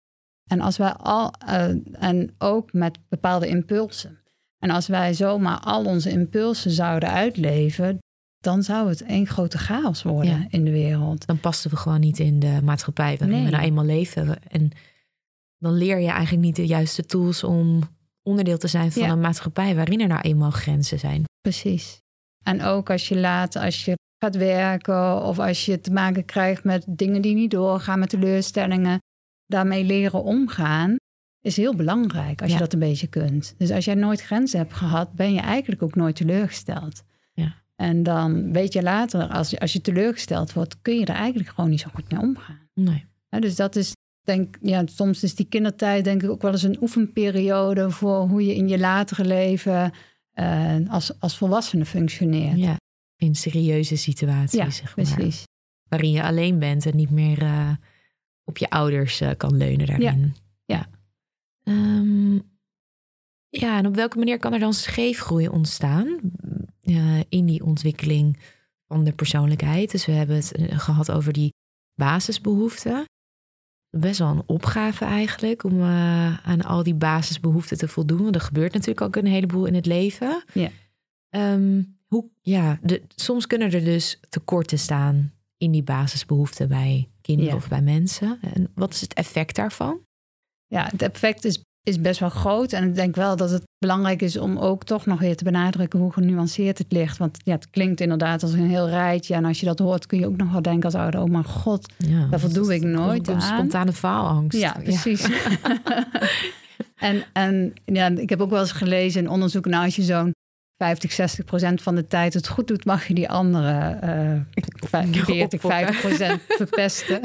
En als wij al, uh, en ook met bepaalde impulsen. En als wij zomaar al onze impulsen zouden uitleven, dan zou het één grote chaos worden ja. in de wereld. Dan passen we gewoon niet in de maatschappij waarin nee. we nou eenmaal leven. En dan leer je eigenlijk niet de juiste tools om onderdeel te zijn van ja. een maatschappij waarin er nou eenmaal grenzen zijn. Precies. En ook als je later, als je gaat werken of als je te maken krijgt met dingen die niet doorgaan, met teleurstellingen. Daarmee leren omgaan is heel belangrijk als ja. je dat een beetje kunt. Dus als jij nooit grenzen hebt gehad, ben je eigenlijk ook nooit teleurgesteld. Ja. En dan weet je later, als je, als je teleurgesteld wordt, kun je er eigenlijk gewoon niet zo goed mee omgaan. Nee. Ja, dus dat is, denk ja, soms is die kindertijd denk ik ook wel eens een oefenperiode voor hoe je in je latere leven uh, als, als volwassene functioneert. Ja, in serieuze situaties, ja, zeg maar. Precies. Waarin je alleen bent en niet meer... Uh... op je ouders uh, kan leunen daarin. Ja. Ja. Um, ja, en op welke manier kan er dan scheefgroei ontstaan uh, in die ontwikkeling van de persoonlijkheid? Dus we hebben het uh, gehad over die basisbehoeften. Best wel een opgave eigenlijk om uh, aan al die basisbehoeften te voldoen. Want er gebeurt natuurlijk ook een heleboel in het leven. Ja. Um, hoe, ja, de, soms kunnen er dus tekorten staan in die basisbehoeften bij kinderen ja. of bij mensen. En wat is het effect daarvan? Ja, het effect is, is best wel groot. En ik denk wel dat het belangrijk is om ook toch nog weer te benadrukken hoe genuanceerd het ligt. Want ja, het klinkt inderdaad als een heel rijtje. En als je dat hoort kun je ook nog wel denken als ouder, oh mijn god, ja, daar voldoe ik nooit aan. Een spontane faalangst. Ja, precies. Ja. en en ja, ik heb ook wel eens gelezen in onderzoek, nou als je zo'n vijftig, zestig procent van de tijd het goed doet, mag je die andere uh, veertig, vijftig procent verpesten.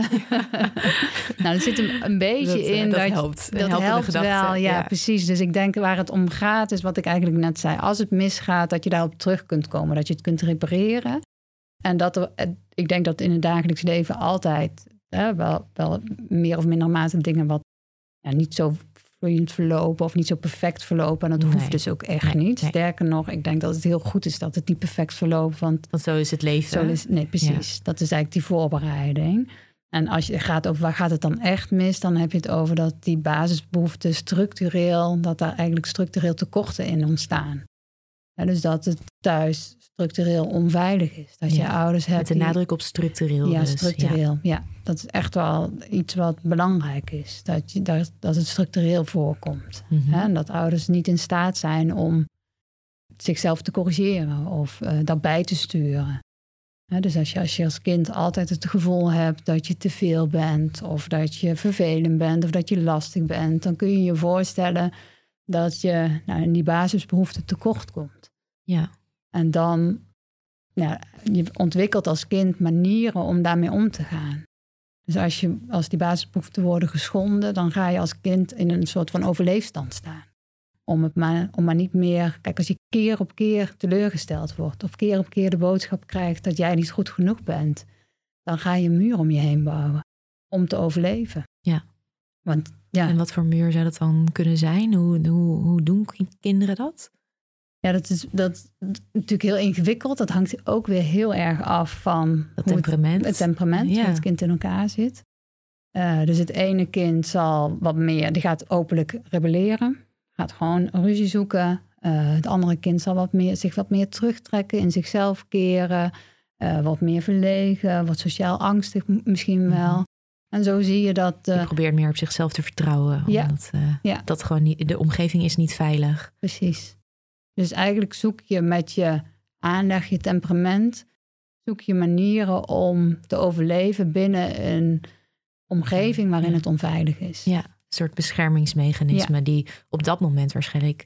Nou, er zit een, een beetje dat, in. Dat dat helpt. Dat helpt gedachte, wel, ja, ja, precies. Dus ik denk waar het om gaat, is wat ik eigenlijk net zei. Als het misgaat, dat je daarop terug kunt komen. Dat je het kunt repareren. En dat er, ik denk dat in het dagelijks leven altijd hè, wel, wel meer of minder mate dingen wat ja, niet zo vloeiend verlopen of niet zo perfect verlopen. En dat nee. hoeft dus ook echt nee, niet. Nee. Sterker nog, ik denk dat het heel goed is dat het niet perfect verloopt. Want, want zo is het leven. Zo is, nee, precies. Ja. Dat is eigenlijk die voorbereiding. En als je gaat over waar gaat het dan echt mis, dan heb je het over dat die basisbehoeften structureel, dat daar eigenlijk structureel tekorten in ontstaan. Ja, dus dat het thuis structureel onveilig is. Dat ja, je ouders hebt. Met de nadruk die, op structureel. Ja, dus, structureel. Ja. ja, dat is echt wel iets wat belangrijk is. Dat, je, dat, dat het structureel voorkomt. Mm-hmm. Hè? En dat ouders niet in staat zijn om zichzelf te corrigeren of uh, dat bij te sturen. Hè? Dus als je, als je als kind altijd het gevoel hebt dat je te veel bent, of dat je vervelend bent, of dat je lastig bent, dan kun je je voorstellen dat je nou, in die basisbehoeften tekort komt. Ja. En dan, ja, je ontwikkelt als kind manieren om daarmee om te gaan. Dus als, je, als die basisbehoeften worden geschonden, dan ga je als kind in een soort van overleefstand staan. Om, het maar, om maar niet meer... Kijk, als je keer op keer teleurgesteld wordt, of keer op keer de boodschap krijgt dat jij niet goed genoeg bent, dan ga je een muur om je heen bouwen om te overleven. Ja. Want, ja. En wat voor muur zou dat dan kunnen zijn? Hoe, hoe, hoe doen kinderen dat? Ja, dat is, dat is natuurlijk heel ingewikkeld. Dat hangt ook weer heel erg af van het temperament, het, het temperament ja. hoe het kind in elkaar zit. Uh, dus het ene kind zal wat meer, die gaat openlijk rebelleren, gaat gewoon ruzie zoeken. Uh, het andere kind zal wat meer, zich wat meer terugtrekken, in zichzelf keren, uh, wat meer verlegen, wat sociaal angstig misschien wel. Mm-hmm. En zo zie je dat... Uh, je probeert meer op zichzelf te vertrouwen. Ja, omdat uh, ja. dat gewoon niet, de omgeving is niet veilig. Precies. Dus eigenlijk zoek je met je aanleg, je temperament, zoek je manieren om te overleven binnen een omgeving waarin ja. het onveilig is. Ja, een soort beschermingsmechanisme ja. die op dat moment waarschijnlijk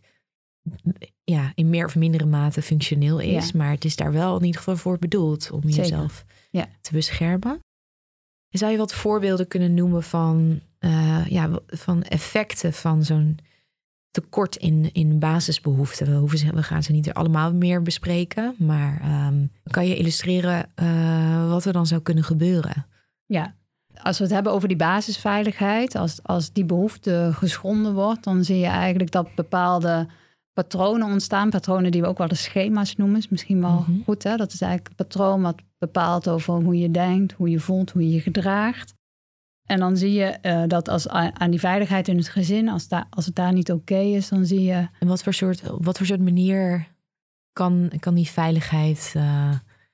ja, in meer of mindere mate functioneel is. Ja. Maar het is daar wel in ieder geval voor bedoeld om Zeker. jezelf ja. te beschermen. Zou je wat voorbeelden kunnen noemen van, uh, ja, van effecten van zo'n tekort in, in basisbehoeften? We, hoeven ze, we gaan ze niet allemaal meer bespreken. Maar um, kan je illustreren uh, wat er dan zou kunnen gebeuren? Ja, als we het hebben over die basisveiligheid. Als, als die behoefte geschonden wordt, dan zie je eigenlijk dat bepaalde patronen ontstaan. Patronen die we ook wel de schema's noemen. Is misschien wel mm-hmm. goed, hè? Dat is eigenlijk een patroon wat bepaalt over hoe je denkt, hoe je voelt, hoe je je gedraagt. En dan zie je uh, dat als aan die veiligheid in het gezin, als, da- als het daar niet oké okay is, dan zie je... En wat voor soort, wat voor soort manier kan, kan die veiligheid uh,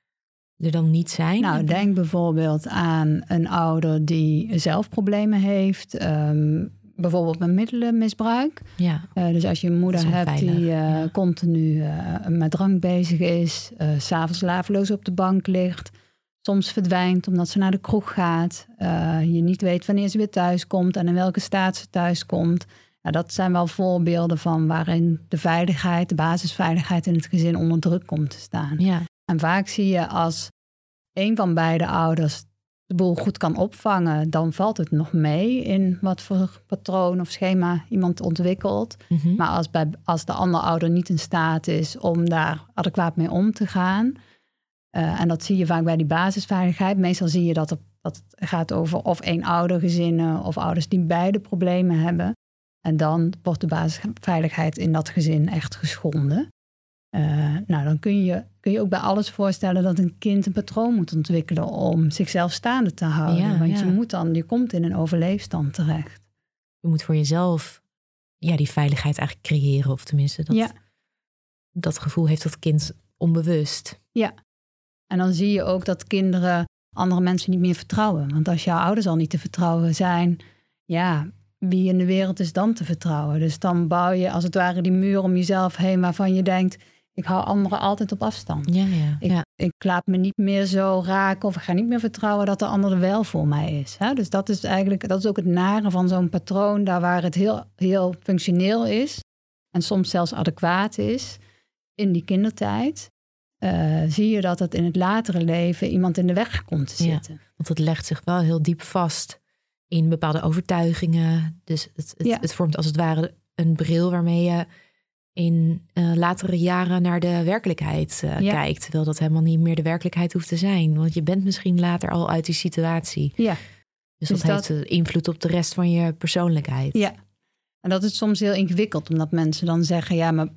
er dan niet zijn? Nou, denk bijvoorbeeld aan een ouder die zelf problemen heeft, um, bijvoorbeeld met middelenmisbruik. Ja. Uh, dus als je een moeder hebt veilig, die uh, ja. continu uh, met drank bezig is, uh, 's avonds slapeloos op de bank ligt, soms verdwijnt omdat ze naar de kroeg gaat, uh, je niet weet wanneer ze weer thuis komt en in welke staat ze thuis komt. Nou, dat zijn wel voorbeelden van waarin de veiligheid, de basisveiligheid in het gezin onder druk komt te staan. Ja. En vaak zie je als een van beide ouders de boel goed kan opvangen, dan valt het nog mee in wat voor patroon of schema iemand ontwikkelt. Mm-hmm. Maar als, bij, als de andere ouder niet in staat is om daar adequaat mee om te gaan, uh, en dat zie je vaak bij die basisveiligheid. Meestal zie je dat, er, dat het gaat over of eenoudergezinnen of ouders die beide problemen hebben. En dan wordt de basisveiligheid in dat gezin echt geschonden. Uh, nou, dan kun je, kun je ook bij alles voorstellen dat een kind een patroon moet ontwikkelen om zichzelf staande te houden. Ja, Want ja. je moet dan, je komt in een overleefstand terecht. Je moet voor jezelf ja, die veiligheid eigenlijk creëren. Of tenminste, dat, ja. dat gevoel heeft dat kind onbewust. Ja, en dan zie je ook dat kinderen andere mensen niet meer vertrouwen. Want als jouw ouders al niet te vertrouwen zijn, ja, wie in de wereld is dan te vertrouwen? Dus dan bouw je als het ware die muur om jezelf heen waarvan je denkt, ik hou anderen altijd op afstand. Ja, ja, ik, ja. ik laat me niet meer zo raken of ik ga niet meer vertrouwen dat de ander er wel voor mij is. Hè? Dus dat is eigenlijk, dat is ook het nare van zo'n patroon, daar waar het heel, heel functioneel is en soms zelfs adequaat is, in die kindertijd, uh, zie je dat het in het latere leven iemand in de weg komt te zitten. Ja, want het legt zich wel heel diep vast in bepaalde overtuigingen. Dus het, het, ja. het vormt als het ware een bril waarmee je in uh, latere jaren naar de werkelijkheid uh, ja. kijkt. Terwijl dat helemaal niet meer de werkelijkheid hoeft te zijn. Want je bent misschien later al uit die situatie. Ja. Dus, dus dat, dat heeft invloed op de rest van je persoonlijkheid. Ja, en dat is soms heel ingewikkeld. Omdat mensen dan zeggen, ja, maar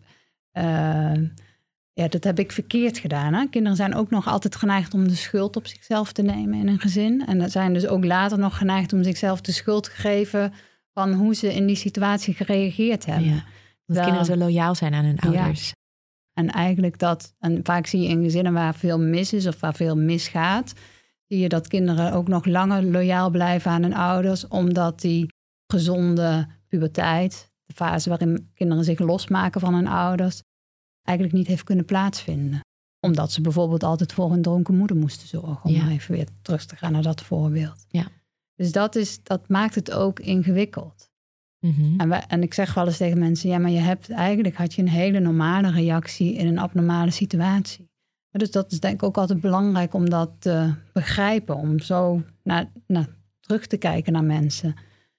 uh, ja, dat heb ik verkeerd gedaan. Hè? Kinderen zijn ook nog altijd geneigd om de schuld op zichzelf te nemen in een gezin. En dat zijn dus ook later nog geneigd om zichzelf de schuld te geven van hoe ze in die situatie gereageerd hebben. Ja, dat Wel, kinderen zo loyaal zijn aan hun ouders. Ja. En eigenlijk dat, en vaak zie je in gezinnen waar veel mis is of waar veel misgaat, zie je dat kinderen ook nog langer loyaal blijven aan hun ouders, omdat die gezonde puberteit, de fase waarin kinderen zich losmaken van hun ouders, eigenlijk niet heeft kunnen plaatsvinden. Omdat ze bijvoorbeeld altijd voor een dronken moeder moesten zorgen. Om ja. even weer terug te gaan naar dat voorbeeld. Ja. Dus dat, is, dat maakt het ook ingewikkeld. Mm-hmm. En, wij, en ik zeg wel eens tegen mensen, ja, maar je hebt eigenlijk had je een hele normale reactie in een abnormale situatie. Dus dat is denk ik ook altijd belangrijk om dat te begrijpen. Om zo naar, naar, terug te kijken naar mensen.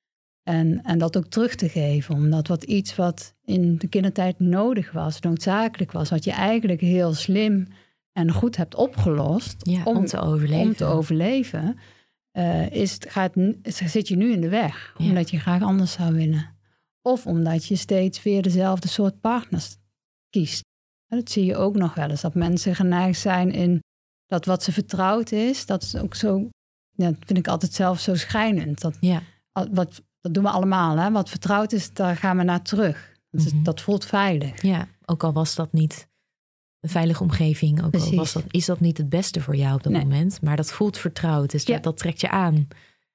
En, en dat ook terug te geven. Omdat wat iets wat in de kindertijd nodig was, noodzakelijk was, wat je eigenlijk heel slim en goed hebt opgelost. Ja, om, om te overleven. Om te overleven. Uh, is, gaat, zit je nu in de weg. Ja. Omdat je graag anders zou willen. Of omdat je steeds weer dezelfde soort partners kiest. Dat zie je ook nog wel eens. Dat mensen geneigd zijn in dat wat ze vertrouwd is. Dat is ook zo, ja, dat vind ik altijd zelf zo schijnend. Dat, ja. wat, dat doen we allemaal. Hè? Wat vertrouwd is, daar gaan we naar terug. Dat, is, mm-hmm. dat voelt veilig. Ja, ook al was dat niet een veilige omgeving. Ook al was dat, is dat niet het beste voor jou op dat nee. moment. Maar dat voelt vertrouwd. Dus ja. dat, dat trekt je aan.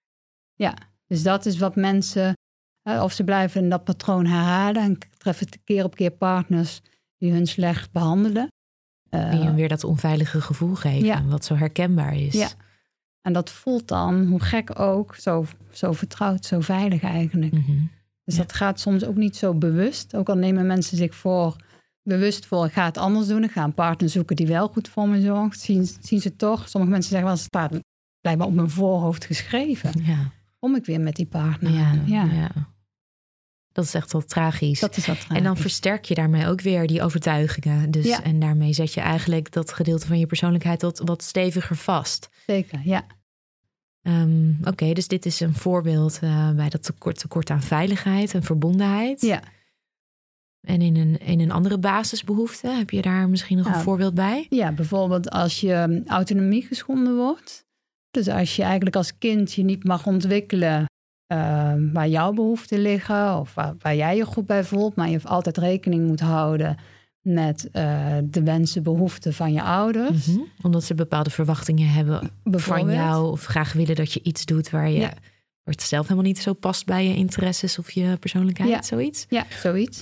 Ja, dus dat is wat mensen, of ze blijven in dat patroon herhalen en treffen keer op keer partners die hun slecht behandelen. Uh, die hun weer dat onveilige gevoel geven, ja. wat zo herkenbaar is. Ja, en dat voelt dan, hoe gek ook, zo, zo vertrouwd, zo veilig eigenlijk. Mm-hmm. Dus ja. dat gaat soms ook niet zo bewust. Ook al nemen mensen zich voor, bewust voor, ik ga het anders doen. Ik ga een partner zoeken die wel goed voor me zorgt. Zien, zien ze toch, sommige mensen zeggen wel, het staat blijkbaar op mijn voorhoofd geschreven. Ja. Kom ik weer met die partner. Ja, ja. ja. Dat is echt wel tragisch. Dat is wel tragisch. En dan versterk je daarmee ook weer die overtuigingen. Dus, ja. En daarmee zet je eigenlijk dat gedeelte van je persoonlijkheid wat, wat steviger vast. Zeker, ja. Um, Oké, okay, dus dit is een voorbeeld uh, bij dat tekort, tekort aan veiligheid en verbondenheid. Ja. En in een, in een andere basisbehoefte, heb je daar misschien nog nou, een voorbeeld bij? Ja, bijvoorbeeld als je autonomie geschonden wordt. Dus als je eigenlijk als kind je niet mag ontwikkelen uh, waar jouw behoeften liggen of waar, waar jij je goed bij voelt, maar je altijd rekening moet houden met uh, de wensen, behoeften van je ouders. Mm-hmm. Omdat ze bepaalde verwachtingen hebben van jou of graag willen dat je iets doet waar je ja. waar het zelf helemaal niet zo past bij je interesses of je persoonlijkheid, ja. zoiets? Ja, zoiets.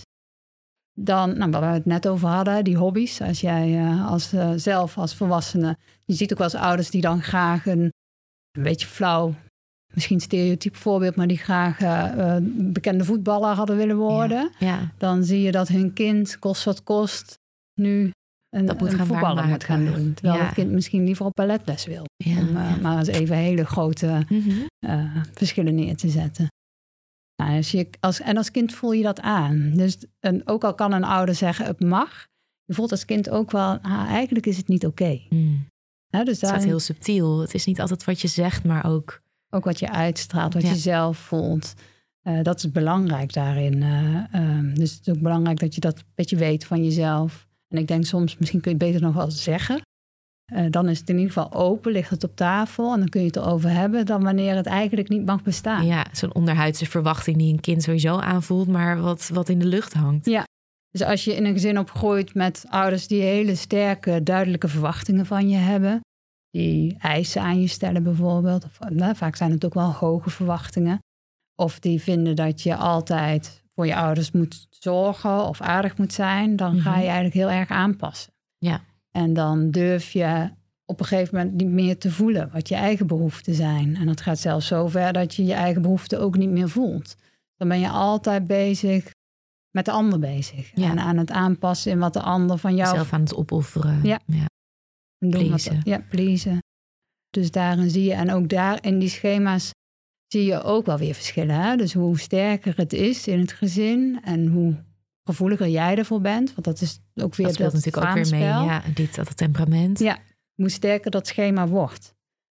Dan, nou, waar we het net over hadden, die hobby's. Als jij uh, als, uh, zelf als volwassene, je ziet ook wel eens ouders die dan graag een, een beetje flauw, misschien stereotyp voorbeeld, maar die graag uh, bekende voetballer hadden willen worden. Ja, ja. Dan zie je dat hun kind, kost wat kost, nu een, dat moet een gaan voetballer waarmaken. moet gaan doen. Terwijl ja. het kind misschien liever op balletles wil. Ja, om uh, ja. maar eens even hele grote mm-hmm. uh, verschillen neer te zetten. Nou, als je, als, en als kind voel je dat aan. Dus en ook al kan een ouder zeggen, het mag. Je voelt als kind ook wel, ah, eigenlijk is het niet oké. Okay. Mm. Ja, dus het is heel subtiel. Het is niet altijd wat je zegt, maar ook... Ook wat je uitstraalt, wat ja. je zelf voelt. Uh, dat is belangrijk daarin. Uh, um, dus het is ook belangrijk dat je dat een beetje weet van jezelf. En ik denk soms, misschien kun je het beter nog wel zeggen. Uh, dan is het in ieder geval open, ligt het op tafel. En dan kun je het erover hebben dan wanneer het eigenlijk niet mag bestaan. Ja, zo'n onderhuidse verwachting die een kind sowieso aanvoelt, maar wat, wat in de lucht hangt. Ja, dus als je in een gezin opgroeit met ouders die hele sterke, duidelijke verwachtingen van je hebben. Die eisen aan je stellen bijvoorbeeld. Of, nou, vaak zijn het ook wel hoge verwachtingen. Of die vinden dat je altijd voor je ouders moet zorgen of aardig moet zijn. Dan mm-hmm. ga je eigenlijk heel erg aanpassen. Ja. En dan durf je op een gegeven moment niet meer te voelen wat je eigen behoeften zijn. En dat gaat zelfs zo ver dat je je eigen behoeften ook niet meer voelt. Dan ben je altijd bezig met de ander bezig. Ja. En aan het aanpassen in wat de ander van jou... Zelf aan het opofferen. Ja. ja. Doen wat, ja, pleasen. Dus daarin zie je, en ook daar in die schema's zie je ook wel weer verschillen. Hè? Dus hoe sterker het is in het gezin en hoe gevoeliger jij ervoor bent. Want dat is ook weer dat speelt dat natuurlijk ook weer mee. Ja, dit, dat temperament. Ja, hoe sterker dat schema wordt.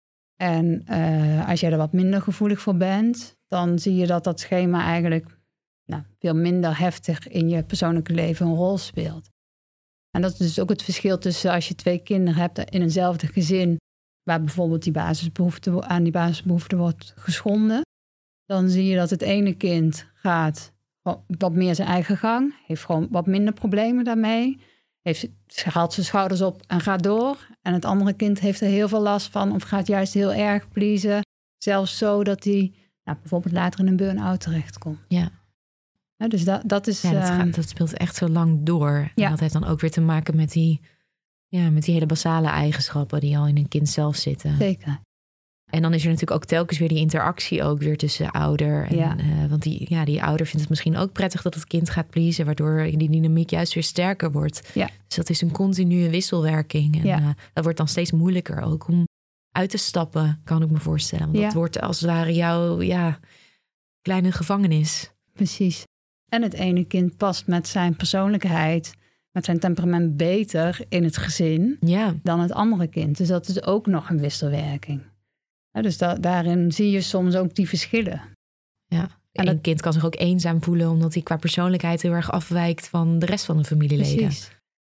En uh, als jij er wat minder gevoelig voor bent, dan zie je dat dat schema eigenlijk nou, veel minder heftig in je persoonlijke leven een rol speelt. En dat is dus ook het verschil tussen als je twee kinderen hebt in eenzelfde gezin, waar bijvoorbeeld die basisbehoefte, aan die basisbehoefte wordt geschonden. Dan zie je dat het ene kind gaat wat meer zijn eigen gang, heeft gewoon wat minder problemen daarmee, heeft, haalt zijn schouders op en gaat door. En het andere kind heeft er heel veel last van of gaat juist heel erg pleasen. Zelfs zo dat hij nou, bijvoorbeeld later in een burn-out terechtkomt. Ja. Ja, dus dat, dat is... Ja, dat, uh, gaat, dat speelt echt zo lang door. Ja. En dat heeft dan ook weer te maken met die, ja, met die hele basale eigenschappen die al in een kind zelf zitten. Zeker. En dan is er natuurlijk ook telkens weer die interactie ook weer tussen ouder. En, ja. uh, want die, ja, die ouder vindt het misschien ook prettig dat het kind gaat pleasen, waardoor die dynamiek juist weer sterker wordt. Ja. Dus dat is een continue wisselwerking. En ja. uh, dat wordt dan steeds moeilijker ook om uit te stappen, kan ik me voorstellen. Want ja. dat wordt als het ware jouw ja, kleine gevangenis. Precies. En het ene kind past met zijn persoonlijkheid, met zijn temperament beter in het gezin ja. dan het andere kind. Dus dat is ook nog een wisselwerking. Ja, dus da- daarin zie je soms ook die verschillen. Ja, en een dat... kind kan zich ook eenzaam voelen omdat hij qua persoonlijkheid heel erg afwijkt van de rest van de familieleden. Precies.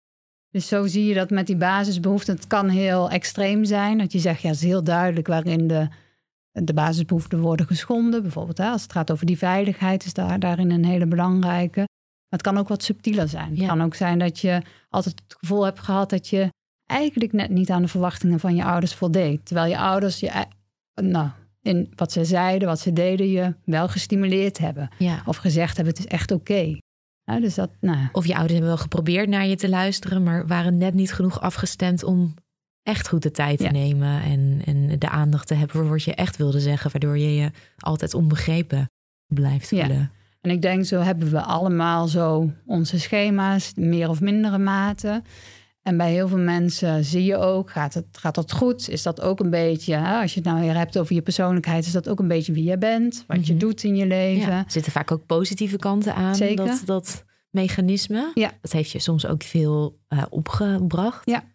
Dus zo zie je dat met die basisbehoeften. Het kan heel extreem zijn. Dat je zegt, ja, het is heel duidelijk waarin de, de basisbehoeften worden geschonden. Bijvoorbeeld hè, als het gaat over die veiligheid is daar, daarin een hele belangrijke. Maar het kan ook wat subtieler zijn. Ja. Het kan ook zijn dat je altijd het gevoel hebt gehad dat je eigenlijk net niet aan de verwachtingen van je ouders voldeed. Terwijl je ouders je, nou, in wat ze zeiden, wat ze deden, je wel gestimuleerd hebben. Ja. Of gezegd hebben, het is echt oké. Okay. Ja, dus dat, nou. Of je ouders hebben wel geprobeerd naar je te luisteren, maar waren net niet genoeg afgestemd om echt goed de tijd te ja. nemen en, en de aandacht te hebben voor wat je echt wilde zeggen, waardoor je je altijd onbegrepen blijft voelen. Ja. En ik denk, zo hebben we allemaal zo onze schema's, meer of mindere mate. En bij heel veel mensen zie je ook, gaat het, gaat dat goed? Is dat ook een beetje, hè, als je het nou weer hebt over je persoonlijkheid, is dat ook een beetje wie je bent, wat mm-hmm. je doet in je leven. Ja, er zitten vaak ook positieve kanten aan. Zeker. Dat, dat mechanisme. Ja. Dat heeft je soms ook veel uh, opgebracht. Ja.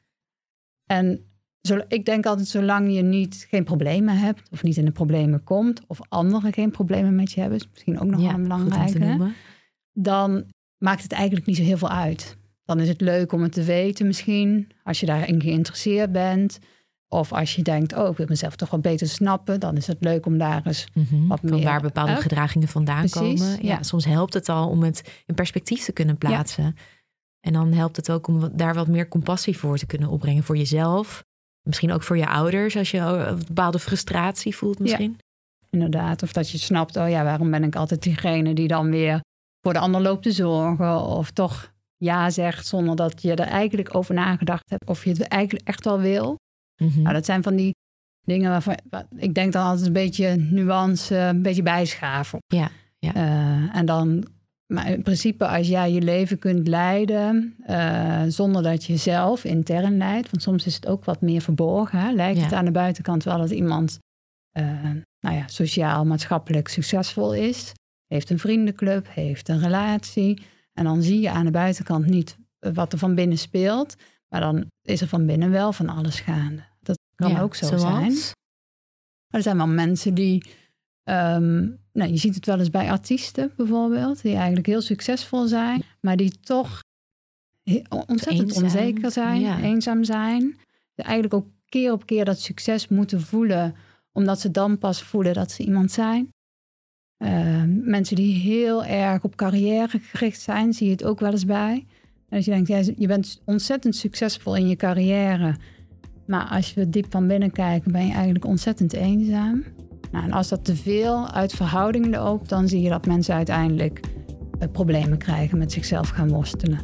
En zo, ik denk altijd, zolang je niet geen problemen hebt, of niet in de problemen komt, of anderen geen problemen met je hebben, is misschien ook nog ja, wel een belangrijke, dan maakt het eigenlijk niet zo heel veel uit. Dan is het leuk om het te weten misschien, als je daarin geïnteresseerd bent. Of als je denkt, oh, ik wil mezelf toch wat beter snappen. Dan is het leuk om daar eens mm-hmm. wat meer... Van waar bepaalde uh, gedragingen vandaan precies, komen. Ja, ja. Soms helpt het al om het in perspectief te kunnen plaatsen. Ja. En dan helpt het ook om daar wat meer compassie voor te kunnen opbrengen. Voor jezelf. Misschien ook voor je ouders. Als je een bepaalde frustratie voelt misschien. Ja, inderdaad. Of dat je snapt, oh ja, waarom ben ik altijd diegene die dan weer voor de ander loopt te zorgen. Of toch ja zegt zonder dat je er eigenlijk over nagedacht hebt. Of je het eigenlijk echt wel wil. Mm-hmm. Nou, dat zijn van die dingen waarvan ik denk dan altijd een beetje nuance, een beetje bijschaven. Ja, ja. Uh, en dan, maar in principe als jij je leven kunt leiden uh, zonder dat je zelf intern leidt, want soms is het ook wat meer verborgen. Hè? Lijkt ja. het aan de buitenkant wel dat iemand uh, nou ja, sociaal, maatschappelijk succesvol is, heeft een vriendenclub, heeft een relatie. En dan zie je aan de buitenkant niet wat er van binnen speelt. Maar dan is er van binnen wel van alles gaande. Dat kan ja, ook zo zoals? zijn. Maar er zijn wel mensen die... Um, nou, je ziet het wel eens bij artiesten bijvoorbeeld. Die eigenlijk heel succesvol zijn. Maar die toch ontzettend eenzaam. onzeker zijn. Ja. Eenzaam zijn. Die eigenlijk ook keer op keer dat succes moeten voelen. Omdat ze dan pas voelen dat ze iemand zijn. Uh, mensen die heel erg op carrière gericht zijn. Zie je het ook wel eens bij. En als je denkt, ja, je bent ontzettend succesvol in je carrière. Maar als we diep van binnen kijken, ben je eigenlijk ontzettend eenzaam. Nou, en als dat te veel uit verhouding loopt, dan zie je dat mensen uiteindelijk uh, problemen krijgen met zichzelf gaan worstelen.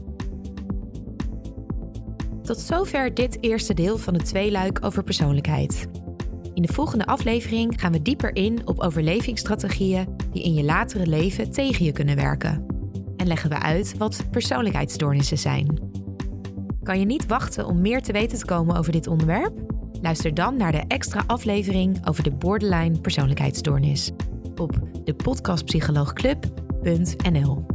Tot zover dit eerste deel van het tweeluik over persoonlijkheid. In de volgende aflevering gaan we dieper in op overlevingsstrategieën die in je latere leven tegen je kunnen werken. en leggen we uit wat persoonlijkheidsstoornissen zijn. Kan je niet wachten om meer te weten te komen over dit onderwerp? Luister dan naar de extra aflevering over de borderline persoonlijkheidsstoornis op de podcastpsycholoogclub punt n l.